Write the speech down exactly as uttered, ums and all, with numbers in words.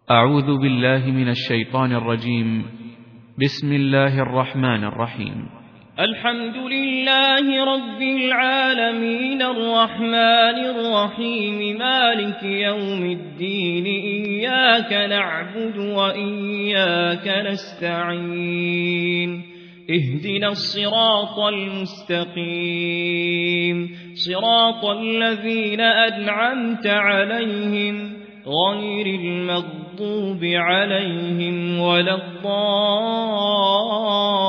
أعوذ بالله من الشيطان الرجيم. بسم الله الرحمن الرحيم. الحمد لله رب العالمين الرحمن الرحيم مالك يوم الدين إياك نعبد وإياك نستعين اهدنا الصراط المستقيم صراط الذين أنعمت عليهم غير المغضوب عليهم ولا الضالين